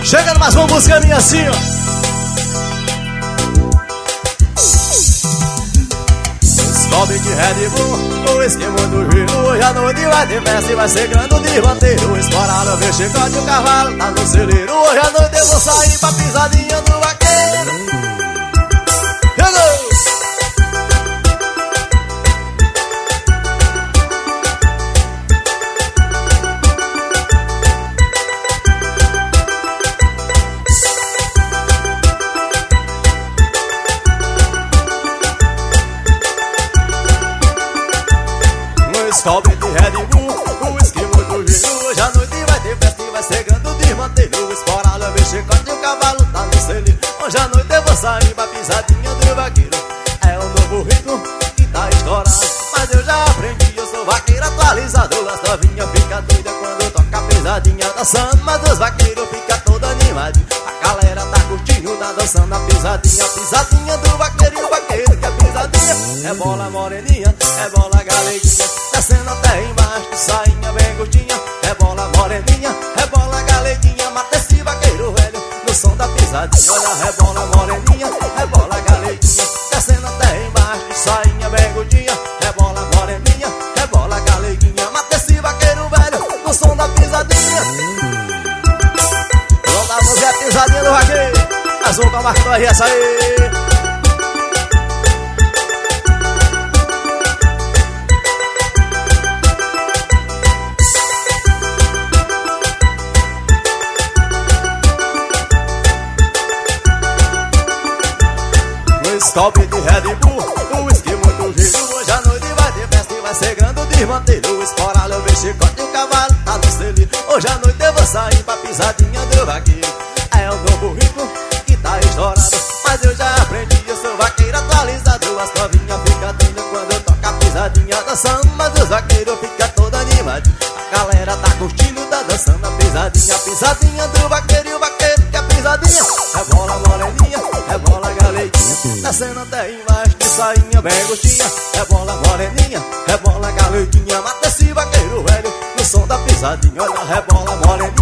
Chegando mais uma música minha assim, ó. Sobe de Red Bull, o esquema do giro. Hoje à noite vai ter festa e vai ser grande o desbanteiro. Escorado, ver chicote, o cavalo tá no celeiro. Hoje à noite eu vou sair pra pisadinha do vaqueiro. Sobe de Red Bull, o esquema do giro. Hoje à noite vai ter festa e vai ser grande o desmantelho. Esporalho, ver chicote e o cavalo tá no celeiro. Hoje à noite eu vou sair pra pisadinha do vaqueiro. É o novo ritmo que tá estourado, mas eu já aprendi, eu sou vaqueiro atualizado. As novinhas ficam doidas quando toca a pisadinha dançando, mas os vaqueiros ficam todos animados. A galera tá curtindo, tá dançando a pisadinha. A pisadinha do vaqueiro e o vaqueiro que é pisadinha. É bola moreninha, é bola galeguinha, descendo até embaixo, sainha bem curtinha. É bola moreninha, é bola galeguinha. Mata esse vaqueiro velho no som da pisadinha. Olha, é bola moreninha, é bola galeguinha, descendo até embaixo, sainha bem curtinha. É bola moreninha, é bola galeguinha. Mata esse vaqueiro velho no som da pisadinha. Vamos dar você a pisadinha do vaqueiro. Azul com a marca do RS aí. Top de Red Bull, o esquema do giro. Hoje à noite vai ter festa e vai ser grande o desmantelho. Esporalho, ver chicote e o cavalo tá no celeiro. Hoje à noite eu vou sair pra pisadinha do vaqueiro. É o novo ritmo que tá estourado, mas eu já aprendi, eu sou vaqueiro atualizado. As novinhas ficam doidas quando eu toco a pisadinha dançando, mas os vaqueiros ficam todos animados. A galera tá curtindo, tá dançando a pisadinha. A pisadinha do vaqueiro e o vaqueiro que é pisadinha. É bola moreninha, é bola galeguinha, descendo até embaixo de sainha bem gostinha. É bola moreninha, é bola galeguinha. Mata esse vaqueiro velho no som da pisadinha. Olha, é bola moreninha,